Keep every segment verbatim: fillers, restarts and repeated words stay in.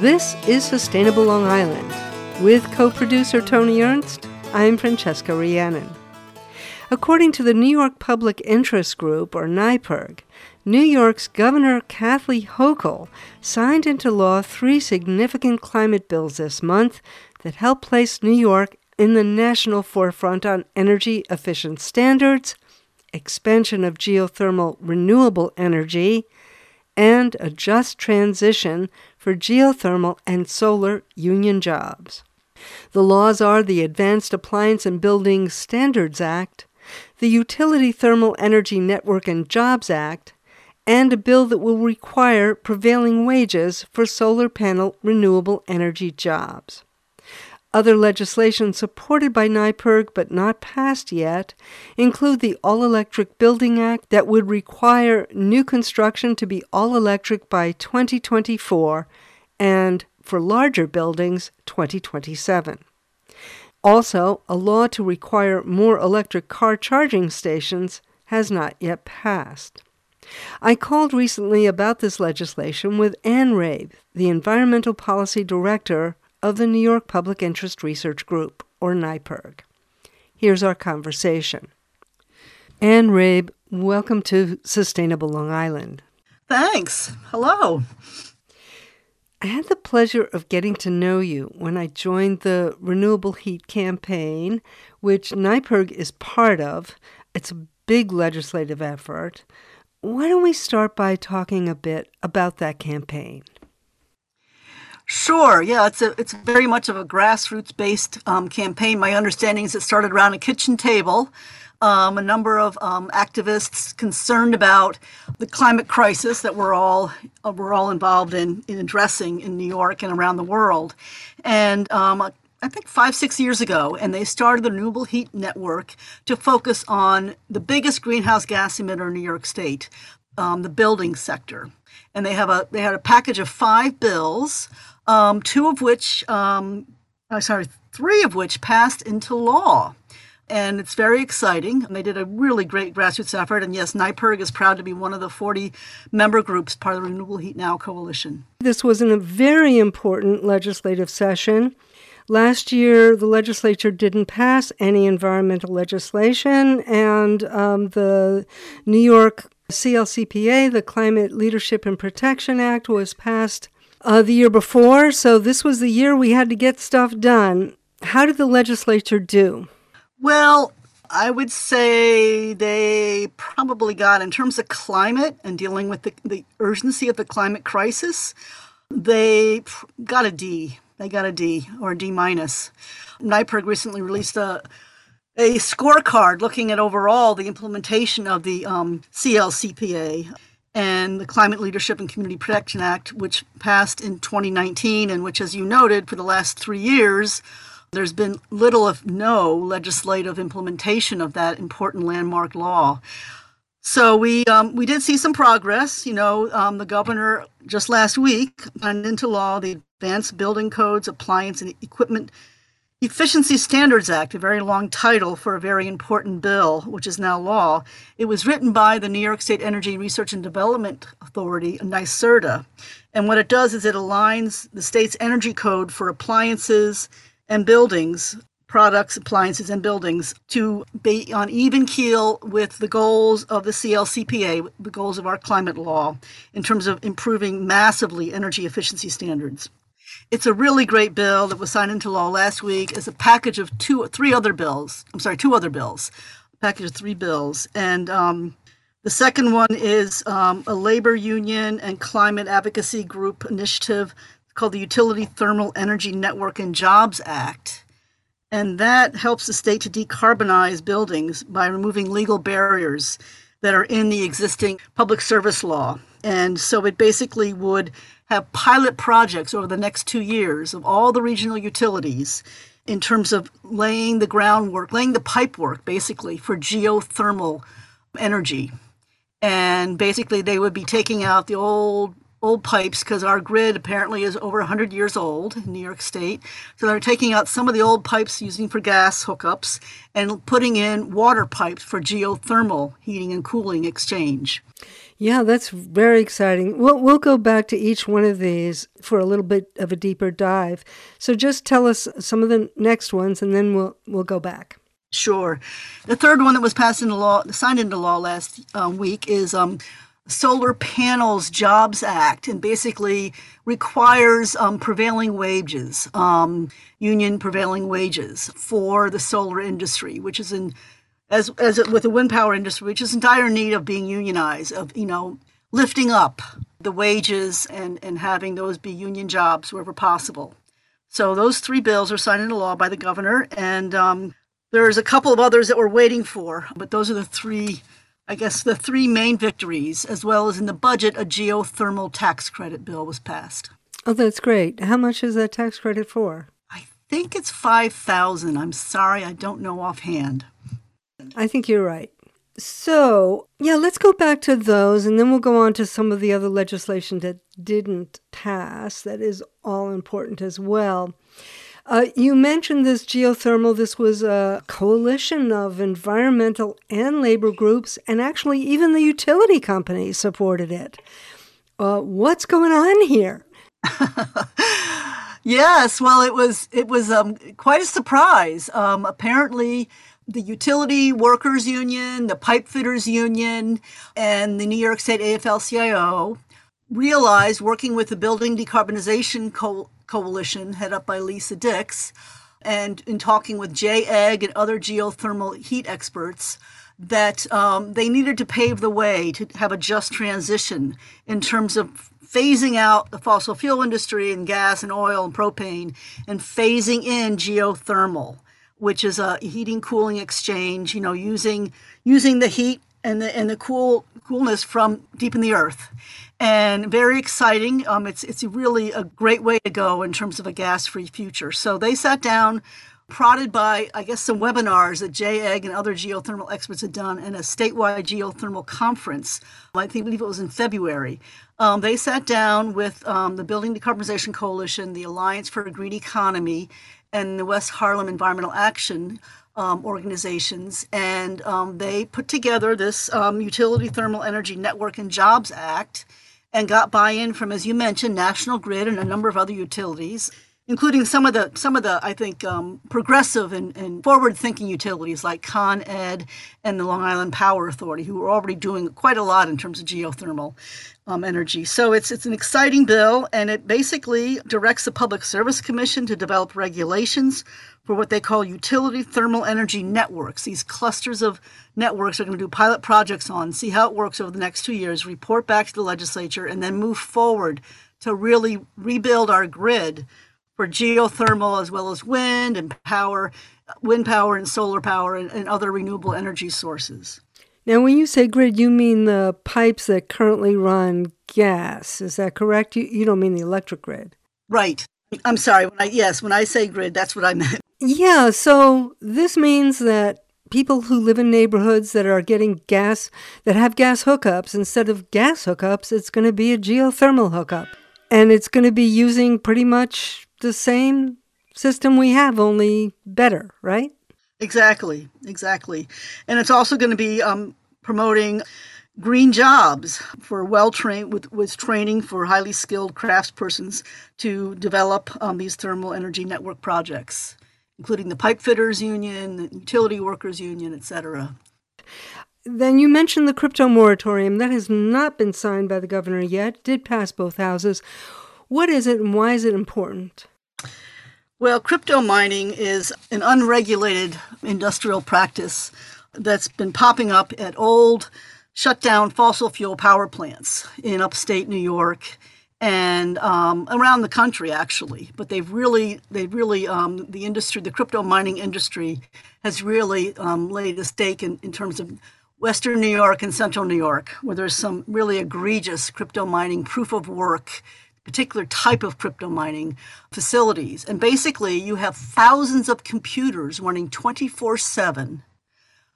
This is Sustainable Long Island. With co-producer Tony Ernst, I'm Francesca Rhiannon. According to the New York Public Interest Group, or NYPIRG, New York's Governor Kathy Hochul signed into law three significant climate bills this month that help place New York in the national forefront on energy-efficient standards, expansion of geothermal renewable energy, and a just transition for geothermal and solar union jobs. The laws are the Advanced Appliance and Building Standards Act, the Utility Thermal Energy Network and Jobs Act, and a bill that will require prevailing wages for solar panel renewable energy jobs. Other legislation supported by NYPIRG but not passed yet include the All-Electric Building Act that would require new construction to be all-electric by twenty twenty-four and, for larger buildings, twenty twenty-seven. Also, a law to require more electric car charging stations has not yet passed. I called recently about this legislation with Ann Rabe, the Environmental Policy Director of the New York Public Interest Research Group, or NYPIRG. Here's our conversation. Ann Rabe, welcome to Sustainable Long Island. Thanks. Hello. I had the pleasure of getting to know you when I joined the Renewable Heat Campaign, which NYPIRG is part of. It's a big legislative effort. Why don't we start by talking a bit about that campaign? Sure. Yeah, it's a it's very much of a grassroots-based um, campaign. My understanding is it started around a kitchen table. Um, a number of um, activists concerned about the climate crisis that we're all uh, we're all involved in in addressing in New York and around the world, and um, I think five six years ago, and they started the Renewable Heat Network to focus on the biggest greenhouse gas emitter in New York State, um, the building sector, and they have a they had a package of five bills. Um, two of which, um, oh, sorry, three of which passed into law. And it's very exciting. They did a really great grassroots effort. And yes, NYPIRG is proud to be one of the forty member groups, part of the Renewable Heat Now Coalition. This was in a very important legislative session. Last year, the legislature didn't pass any environmental legislation, and um, the New York C L C P A, the Climate Leadership and Protection Act, was passed Uh, the year before, so this was the year we had to get stuff done. How did the legislature do? Well, I would say they probably got, in terms of climate and dealing with the, the urgency of the climate crisis, they got a D. They got a D or a D minus. NYPIRG recently released a a scorecard looking at overall the implementation of the um, C L C P A. And the Climate Leadership and Community Protection Act, which passed in twenty nineteen, and which, as you noted, for the last three years, there's been little, if no, legislative implementation of that important landmark law. So we um, we did see some progress. You know, um, the governor just last week signed into law the Advanced Building Codes, Appliance, and Equipment Efficiency Standards Act, a very long title for a very important bill, which is now law. It was written by the New York State Energy Research and Development Authority, NYSERDA. And what it does is it aligns the state's energy code for appliances and buildings, products, appliances, and buildings to be on even keel with the goals of the C L C P A, the goals of our climate law, in terms of improving massively energy efficiency standards. It's a really great bill that was signed into law last week as a package of two, three other bills. I'm sorry, two other bills, a package of three bills. And um, the second one is um, a labor union and climate advocacy group initiative called the Utility Thermal Energy Network and Jobs Act. And that helps the state to decarbonize buildings by removing legal barriers that are in the existing public service law. And so it basically would have pilot projects over the next two years of all the regional utilities in terms of laying the groundwork, laying the pipework, basically, for geothermal energy. And basically, they would be taking out the old old pipes because our grid apparently is over one hundred years old in New York State. So they're taking out some of the old pipes using for gas hookups and putting in water pipes for geothermal heating and cooling exchange. Yeah, that's very exciting. We'll, we'll go back to each one of these for a little bit of a deeper dive. So just tell us some of the next ones, and then we'll we'll go back. Sure. The third one that was passed into law, signed into law last uh, week is um, Solar Panels Jobs Act, and basically requires um, prevailing wages, um, union prevailing wages for the solar industry, which is in As as with the wind power industry, which is in dire need of being unionized, of, you know, lifting up the wages and, and having those be union jobs wherever possible. So those three bills are signed into law by the governor, and um, there's a couple of others that we're waiting for, but those are the three, I guess, the three main victories, as well as in the budget, a geothermal tax credit bill was passed. Oh, that's great. How much is that tax credit for? I think it's five thousand dollars. I'm sorry, I don't know offhand. I think you're right. So, yeah, let's go back to those, and then we'll go on to some of the other legislation that didn't pass that is all important as well. Uh, you mentioned this geothermal. This was a coalition of environmental and labor groups, and actually even the utility companies supported it. Uh, what's going on here? Yes, well, it was it was um, quite a surprise. Um, apparently, the Utility Workers Union, the Pipe Fitters Union, and the New York State A F L C I O realized, working with the Building Decarbonization Co- Coalition, head up by Lisa Dix, and in talking with J E G and other geothermal heat experts, that um, they needed to pave the way to have a just transition in terms of phasing out the fossil fuel industry and gas and oil and propane and phasing in geothermal, which is a heating cooling exchange, you know, using using the heat and the and the cool coolness from deep in the earth. And very exciting. Um, it's it's really a great way to go in terms of a gas-free future. So they sat down, prodded by, I guess, some webinars that J E G and other geothermal experts had done, and a statewide geothermal conference. I think I believe it was in February. Um, they sat down with um, the Building Decarbonization Coalition, the Alliance for a Green Economy, and the West Harlem Environmental Action um, organizations, and um, they put together this um, Utility Thermal Energy Network and Jobs Act, and got buy-in from, as you mentioned, National Grid and a number of other utilities, including some of the some of the I think um, progressive and, and forward-thinking utilities like Con Ed and the Long Island Power Authority, who are already doing quite a lot in terms of geothermal um, energy. So it's it's an exciting bill, and it basically directs the Public Service Commission to develop regulations for what they call utility thermal energy networks. These clusters of networks are going to do pilot projects on, see how it works over the next two years, report back to the legislature, and then move forward to really rebuild our grid for geothermal as well as wind and power, wind power and solar power and, and other renewable energy sources. Now, when you say grid, you mean the pipes that currently run gas. Is that correct? You, you don't mean the electric grid. Right. I'm sorry. When I, yes, when I say grid, that's what I meant. Yeah, so this means that people who live in neighborhoods that are getting gas, that have gas hookups, instead of gas hookups, it's going to be a geothermal hookup. And it's going to be using pretty much the same system we have, only better, right? Exactly, exactly. And it's also going to be um, promoting green jobs for well-trained, with, with training for highly skilled craftspersons to develop um, these thermal energy network projects, including the Pipe Fitters Union, the Utility Workers Union, et cetera. Then you mentioned the crypto moratorium. That has not been signed by the governor yet. It did pass both houses. What is it and why is it important? Well, crypto mining is an unregulated industrial practice that's been popping up at old, shut down fossil fuel power plants in upstate New York and um, around the country, actually. But they've really, they've really, um, the industry, the crypto mining industry has really um, laid a stake in, in terms of Western New York and Central New York, where there's some really egregious crypto mining proof of work, particular type of crypto mining facilities. And basically, you have thousands of computers running twenty-four seven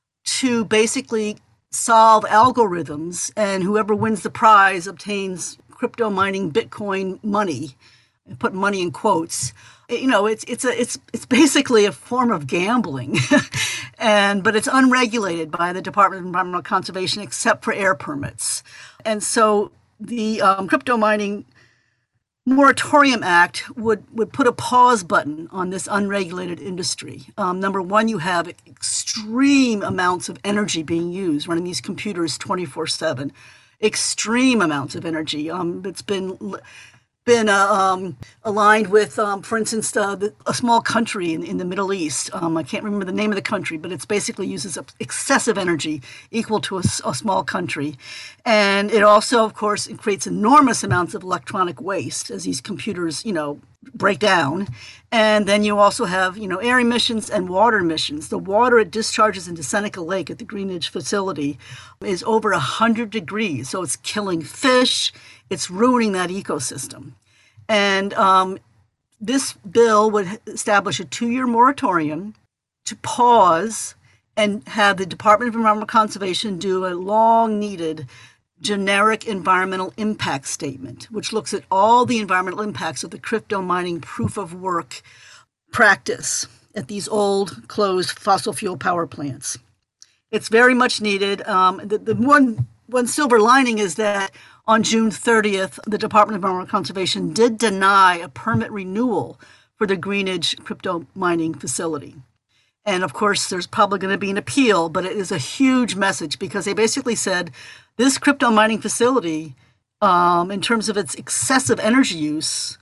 to basically solve algorithms, and whoever wins the prize obtains crypto mining Bitcoin money, put money in quotes. You know, it's it's a it's it's basically a form of gambling, and but it's unregulated by the Department of Environmental Conservation except for air permits. And so the um, Crypto Mining Moratorium Act would, would put a pause button on this unregulated industry. Um, number one, you have extreme amounts of energy being used running these computers twenty-four seven. Extreme amounts of energy. Um, it's been been uh, um, aligned with, um, for instance, uh, the, a small country in, in the Middle East. Um, I can't remember the name of the country, but it's basically uses excessive energy equal to a, a small country. And it also, of course, it creates enormous amounts of electronic waste as these computers, you know, break down. And then you also have, you know, air emissions and water emissions. The water it discharges into Seneca Lake at the Greenidge facility is over one hundred degrees. So it's killing fish. It's ruining that ecosystem. And um, this bill would establish a two-year moratorium to pause and have the Department of Environmental Conservation do a long-needed generic environmental impact statement, which looks at all the environmental impacts of the crypto mining proof of work practice at these old closed fossil fuel power plants. It's very much needed. Um, the, the one, one silver lining is that on June thirtieth, the Department of Environmental Conservation did deny a permit renewal for the Greenidge crypto mining facility. And of course, there's probably going to be an appeal, but it is a huge message because they basically said this crypto mining facility, um, in terms of its excessive energy use,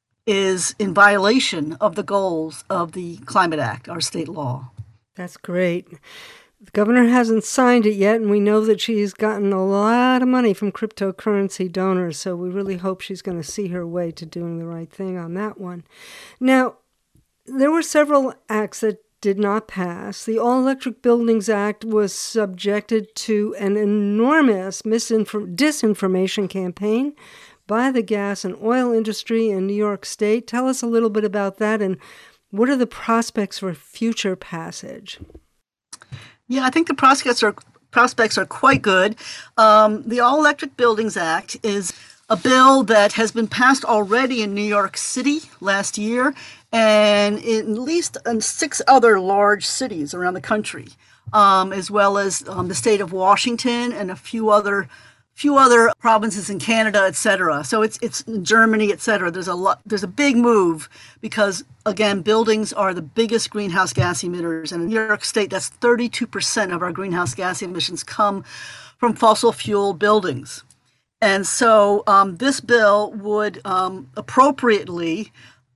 is in violation of the goals of the Climate Act, our state law. That's great. The governor hasn't signed it yet, and we know that she's gotten a lot of money from cryptocurrency donors, so we really hope she's going to see her way to doing the right thing on that one. Now, there were several acts that did not pass. The All-Electric Buildings Act was subjected to an enormous misinform- disinformation campaign by the gas and oil industry in New York State. Tell us a little bit about that, and what are the prospects for future passage? Yeah, I think the prospects are prospects are quite good. Um, the All Electric Buildings Act is a bill that has been passed already in New York City last year, and in at least in six other large cities around the country, um, as well as um, the state of Washington and a few other few other provinces in Canada, et cetera. So it's it's in Germany, et cetera. There's a lot. There's a big move because, again, buildings are the biggest greenhouse gas emitters, and in New York State, that's thirty-two percent of our greenhouse gas emissions come from fossil fuel buildings. And so um, this bill would um, appropriately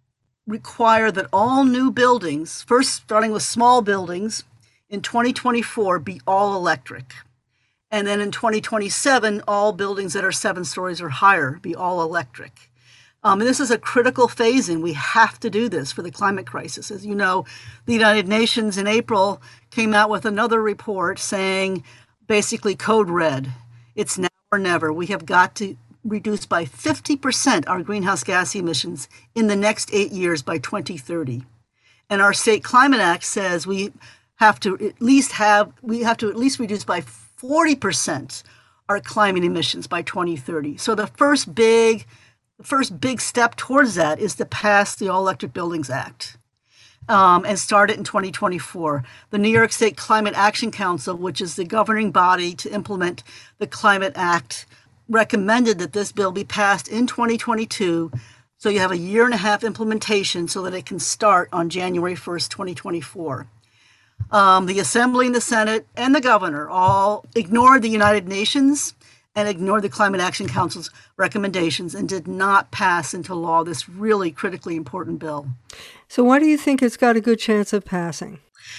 require that all new buildings, first starting with small buildings, in twenty twenty-four be all electric. And then in twenty twenty-seven, all buildings that are seven stories or higher be all electric. Um, and this is a critical phase in. We have to do this for the climate crisis. As you know, the United Nations in April came out with another report saying basically code red. It's now or never. We have got to reduce by fifty percent our greenhouse gas emissions in the next eight years by twenty thirty. And our state climate act says we have to at least have, we have to at least reduce by forty percent our climate emissions by twenty thirty. So the first big, the first big step towards that is to pass the All Electric Buildings Act um, and start it in twenty twenty-four. The New York State Climate Action Council, which is the governing body to implement the Climate Act, recommended that this bill be passed in twenty twenty-two. So you have a year and a half implementation so that it can start on January first, twenty twenty-four. Um, the Assembly and the Senate and the governor all ignored the United Nations and ignored the Climate Action Council's recommendations and did not pass into law this really critically important bill. So why do you think it's got a good chance of passing?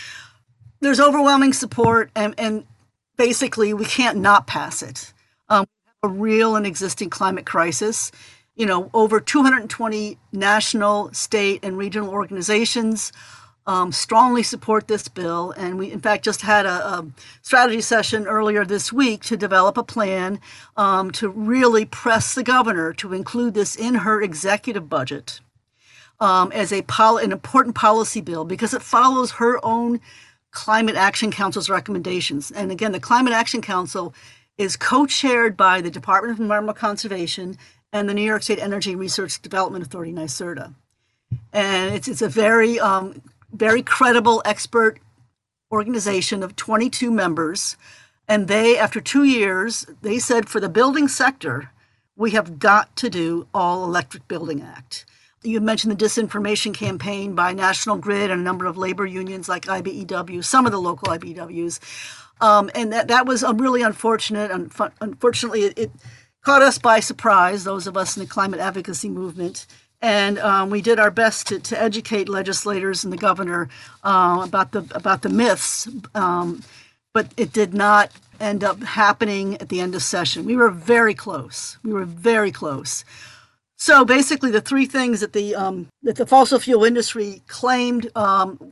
There's overwhelming support, and, and basically we can't not pass it. Um, we have a real and existing climate crisis. You know, over two hundred twenty national, state, and regional organizations Um, strongly support this bill, and we in fact just had a, a strategy session earlier this week to develop a plan um, to really press the governor to include this in her executive budget um, as a pol- an important policy bill because it follows her own Climate Action Council's recommendations. And again, the Climate Action Council is co-chaired by the Department of Environmental Conservation and the New York State Energy Research Development Authority, NYSERDA. And it's, it's a very, um, very credible expert organization of twenty-two members. And they, after two years, they said for the building sector, we have got to do All Electric Building Act. You mentioned the disinformation campaign by National Grid and a number of labor unions like I B E W, some of the local I B E Ws. Um, and that, that was really unfortunate. Unf- unfortunately, it, it caught us by surprise, those of us in the climate advocacy movement. And um, we did our best to, to educate legislators and the governor uh, about the about the myths, um, but it did not end up happening at the end of session. We were very close. We were very close. So basically, the three things that the um, that the fossil fuel industry claimed um,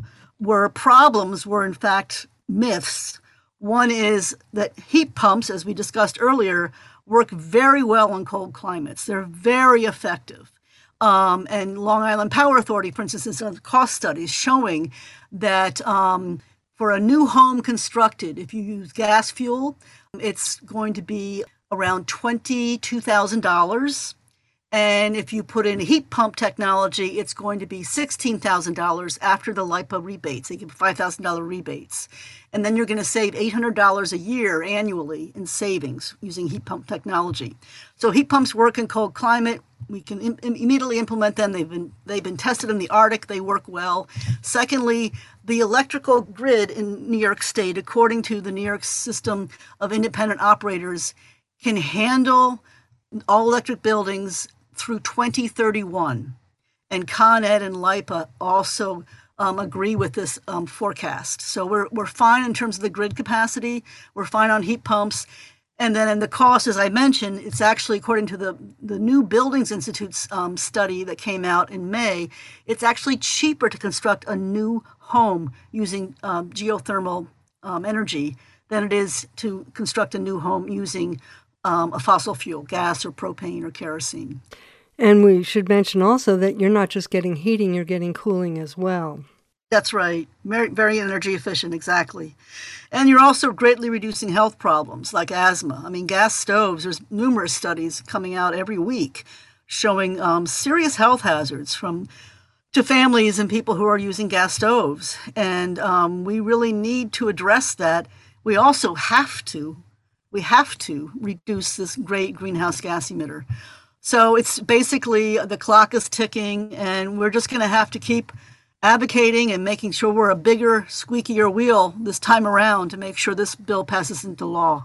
were problems were in fact myths. One is that heat pumps, as we discussed earlier, work very well in cold climates. They're very effective. Um, and Long Island Power Authority, for instance, has done cost studies showing that um, for a new home constructed, if you use gas fuel, it's going to be around twenty-two thousand dollars. And if you put in heat pump technology, it's going to be sixteen thousand dollars after the LIPA rebates. They give five thousand dollars rebates. And then you're going to save eight hundred dollars a year annually in savings using heat pump technology. So heat pumps work in cold climate. We can im- immediately implement them. They've been they've been tested in the Arctic. They work well. Secondly, the electrical grid in New York State, according to the New York System of Independent Operators, can handle all electric buildings through twenty thirty-one. And Con Ed and LIPA also um, agree with this um, forecast. So we're we're fine in terms of the grid capacity. We're fine on heat pumps. And then in the cost, as I mentioned, it's actually, according to the, the New Buildings Institute's um, study that came out in May, it's actually cheaper to construct a new home using um, geothermal um, energy than it is to construct a new home using um, a fossil fuel, gas or propane or kerosene. And we should mention also that you're not just getting heating, you're getting cooling as well. That's right. Very, very energy efficient, exactly. And you're also greatly reducing health problems like asthma. I mean, gas stoves, there's numerous studies coming out every week showing um, serious health hazards from to families and people who are using gas stoves. And um, we really need to address that. We also have to, we have to reduce this great greenhouse gas emitter. So it's basically the clock is ticking, and we're just going to have to keep advocating and making sure we're a bigger, squeakier wheel this time around to make sure this bill passes into law.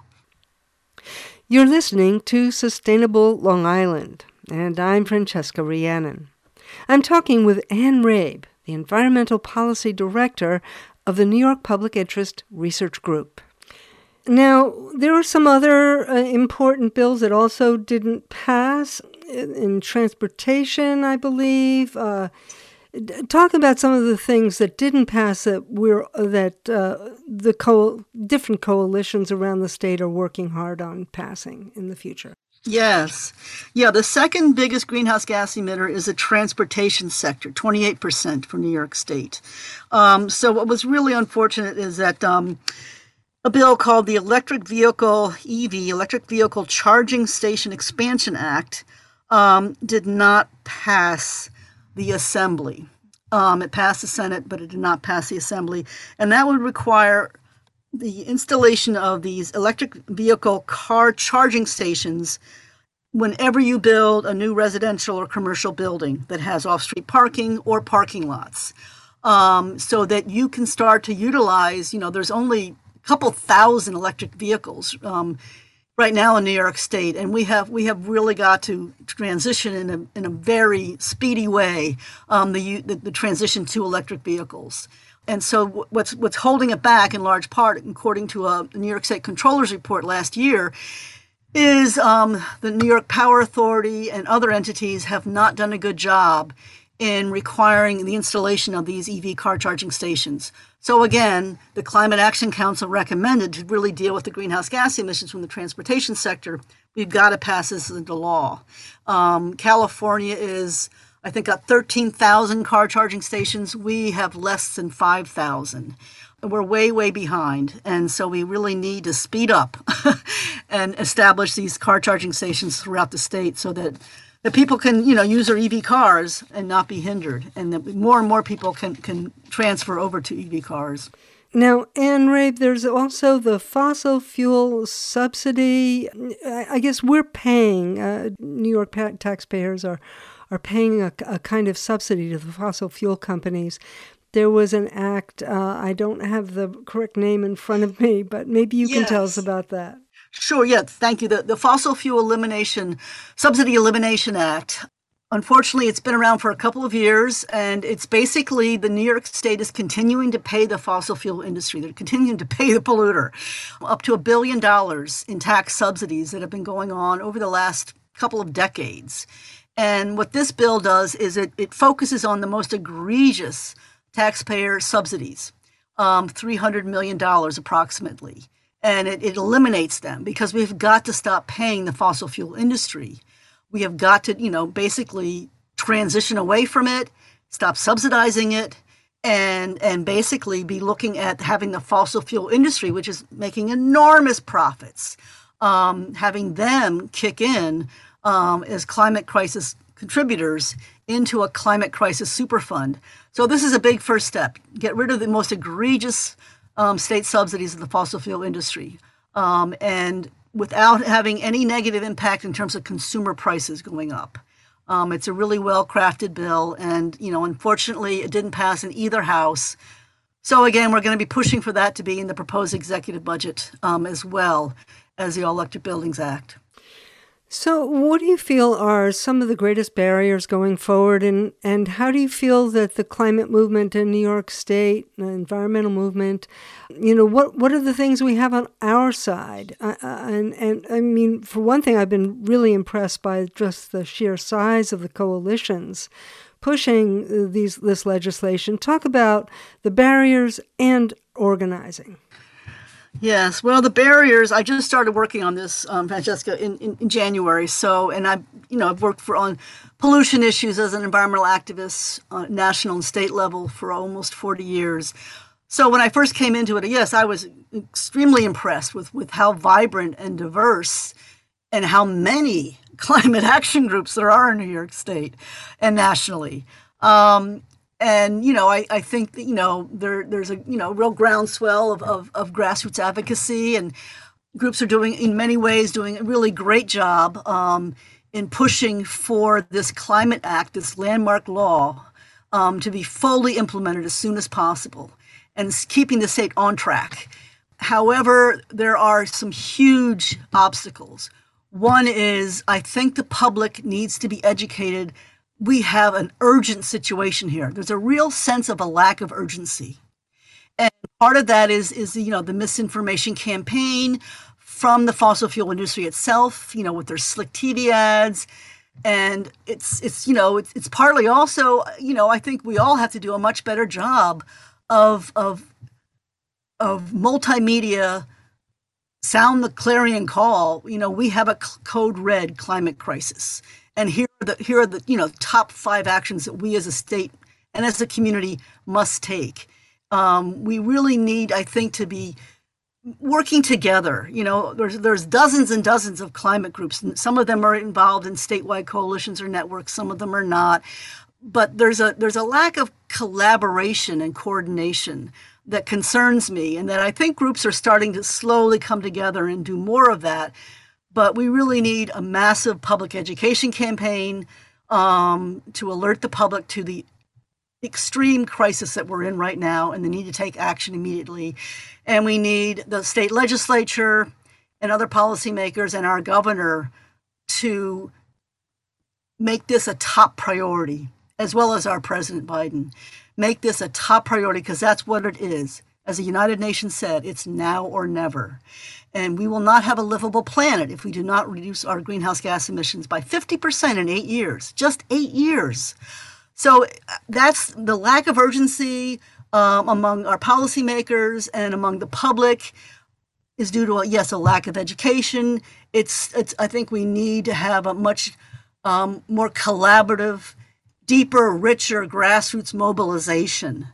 You're listening to Sustainable Long Island, and I'm Francesca Rhiannon. I'm talking with Ann Rabe, the Environmental Policy Director of the New York Public Interest Research Group. Now, there are some other uh, important bills that also didn't pass in transportation, I believe. Uh, talk about some of the things that didn't pass that we're that uh, the co- different coalitions around the state are working hard on passing in the future. Yes. Yeah, the second biggest greenhouse gas emitter is the transportation sector, twenty-eight percent for New York State. Um, so what was really unfortunate is that um, a bill called the Electric Vehicle E V, Electric Vehicle Charging Station Expansion Act, um, did not pass the Assembly. Um, it passed the Senate, but it did not pass the Assembly. And that would require the installation of these electric vehicle car charging stations whenever you build a new residential or commercial building that has off-street parking or parking lots, um, so that you can start to utilize, you know, there's only a couple thousand electric vehicles um, right now in New York State, and we have we have really got to transition in a in a very speedy way um, the, the the transition to electric vehicles. And so what's what's holding it back in large part, according to a New York State Comptroller's report last year, is um, the New York Power Authority and other entities have not done a good job in requiring the installation of these E V car charging stations. So again, the Climate Action Council recommended to really deal with the greenhouse gas emissions from the transportation sector, we've got to pass this into law. Um, California is, I think, got thirteen thousand car charging stations. We have less than five thousand. we're way, way behind. And so we really need to speed up and establish these car charging stations throughout the state so that, that people can, you know, use their E V cars and not be hindered, and that more and more people can, can transfer over to E V cars. Now, Anne Rabe, there's also the fossil fuel subsidy. I guess we're paying, uh, New York taxpayers are, are paying a, a kind of subsidy to the fossil fuel companies. There was an act, uh, I don't have the correct name in front of me, but maybe you yes. can tell us about that. Sure, yeah, thank you. The, the Fossil Fuel Elimination, Subsidy Elimination Act, unfortunately, it's been around for a couple of years, and it's basically the New York State is continuing to pay the fossil fuel industry. They're continuing to pay the polluter up to a billion dollars in tax subsidies that have been going on over the last couple of decades. And what this bill does is it, it focuses on the most egregious taxpayer subsidies, um, three hundred million dollars approximately. And it, it eliminates them because we've got to stop paying the fossil fuel industry. We have got to, you know, basically transition away from it, stop subsidizing it, and and basically be looking at having the fossil fuel industry, which is making enormous profits, um, having them kick in um, as climate crisis contributors into a climate crisis super fund. So this is a big first step. Get rid of the most egregious um, state subsidies of the fossil fuel industry. Um, and without having any negative impact in terms of consumer prices going up. Um, it's a really well-crafted bill, and, you know, unfortunately, it didn't pass in either house. So, again, we're going to be pushing for that to be in the proposed executive budget um, as well as the All Electric Buildings Act. So what do you feel are some of the greatest barriers going forward, and, and how do you feel that the climate movement in New York State, the environmental movement, you know, what, what are the things we have on our side? Uh, and, and I mean, for one thing, I've been really impressed by just the sheer size of the coalitions pushing these this legislation. Talk about the barriers and organizing. Yes, well, the barriers, I just started working on this, um, Francesca, in, in, in January. So, and I, you know, I've worked for on pollution issues as an environmental activist, uh, national and state level for almost forty years. So when I first came into it, yes, I was extremely impressed with, with how vibrant and diverse and how many climate action groups there are in New York State and nationally. Um, And, you know, I, I think that, you know, there there's a, you know, real groundswell of, of, of grassroots advocacy, and groups are doing, in many ways, doing a really great job um, in pushing for this Climate Act, this landmark law, um, to be fully implemented as soon as possible and keeping the state on track. However, there are some huge obstacles. One is, I think the public needs to be educated. We have an urgent situation here. There's a real sense of a lack of urgency. And part of that is, is you know, the misinformation campaign from the fossil fuel industry itself, you know, with their slick T V ads. And it's, it's you know, it's, it's partly also, you know, I think we all have to do a much better job of, of, of multimedia, sound the clarion call. You know, we have a code red climate crisis. And here are the here are the you know top five actions that we as a state and as a community must take. Um, we really need, I think, to be working together. You know, there's there's dozens and dozens of climate groups. Some of them are involved in statewide coalitions or networks. Some of them are not. But there's a there's a lack of collaboration and coordination that concerns me, and that I think groups are starting to slowly come together and do more of that. But we really need a massive public education campaign um, to alert the public to the extreme crisis that we're in right now and the need to take action immediately. And we need the state legislature and other policymakers and our governor to make this a top priority, as well as our President Biden. Make this a top priority, because that's what it is. As the United Nations said, it's now or never. And we will not have a livable planet if we do not reduce our greenhouse gas emissions by fifty percent in eight years, just eight years. So that's the lack of urgency um, among our policymakers and among the public is due to, a, yes, a lack of education. It's, it's. I think we need to have a much um, more collaborative, deeper, richer grassroots mobilization,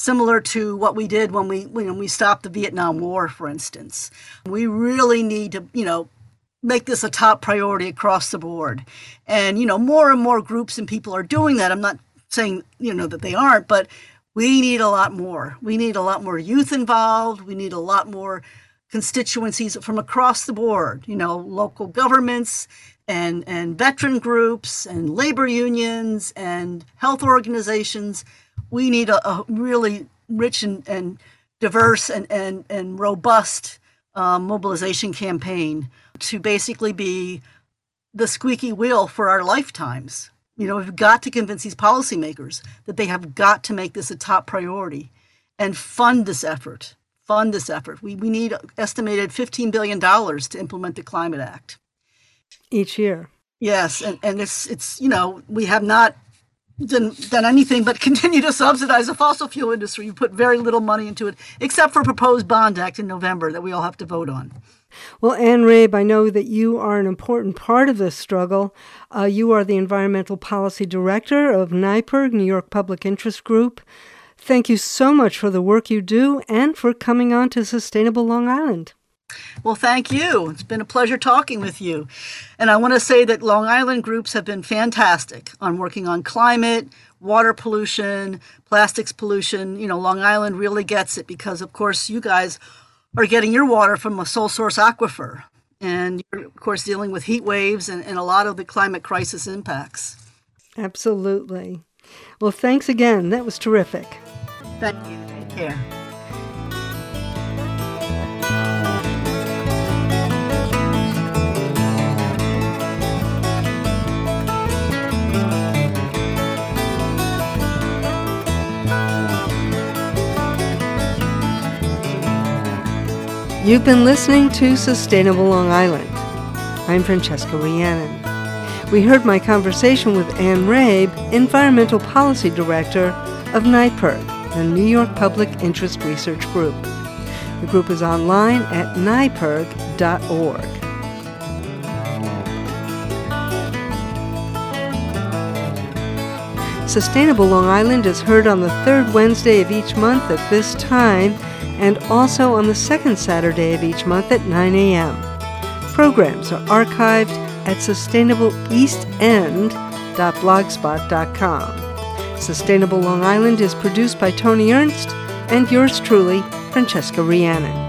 similar to what we did when we when we stopped the Vietnam War, for instance. We really need to, you know, make this a top priority across the board. And, you know, more and more groups and people are doing that. I'm not saying, you know, that they aren't, but we need a lot more. We need a lot more youth involved. We need a lot more constituencies from across the board, you know, local governments and, and veteran groups and labor unions and health organizations. We need a, a really rich and, and diverse and, and, and robust um, mobilization campaign to basically be the squeaky wheel for our lifetimes. You know, we've got to convince these policymakers that they have got to make this a top priority and fund this effort. Fund this effort. We we need estimated fifteen billion dollars to implement the Climate Act. Each year. Yes, and, and it's, it's, you know, we have not done, done anything but continue to subsidize the fossil fuel industry. We put very little money into it, except for a proposed bond act in November that we all have to vote on. Well, Ann Rabe, I know that you are an important part of this struggle. Uh, you are the Environmental Policy Director of N Y P R G, New York Public Interest Group. Thank you so much for the work you do and for coming on to Sustainable Long Island. Well, thank you. It's been a pleasure talking with you. And I want to say that Long Island groups have been fantastic on working on climate, water pollution, plastics pollution. You know, Long Island really gets it because, of course, you guys are getting your water from a sole source aquifer. And you're, of course, dealing with heat waves and, and a lot of the climate crisis impacts. Absolutely. Well, thanks again. That was terrific. Thank you. Take care. You've been listening to Sustainable Long Island. I'm Francesca Rhiannon. We heard my conversation with Ann Rabe, Environmental Policy Director of N Y P R G, the New York Public Interest Research Group. The group is online at N Y P R G dot org. Sustainable Long Island is heard on the third Wednesday of each month at this time, and also on the second Saturday of each month at nine a.m. Programs are archived at sustainable east end dot blogspot dot com. Sustainable Long Island is produced by Tony Ernst and yours truly, Francesca Rhiannon.